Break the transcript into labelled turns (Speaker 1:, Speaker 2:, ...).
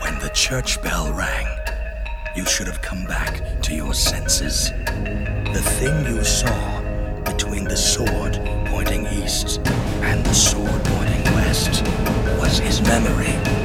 Speaker 1: When the church bell rang, you should have come back to your senses. The thing you saw between the sword pointing east and the sword pointing west was his memory.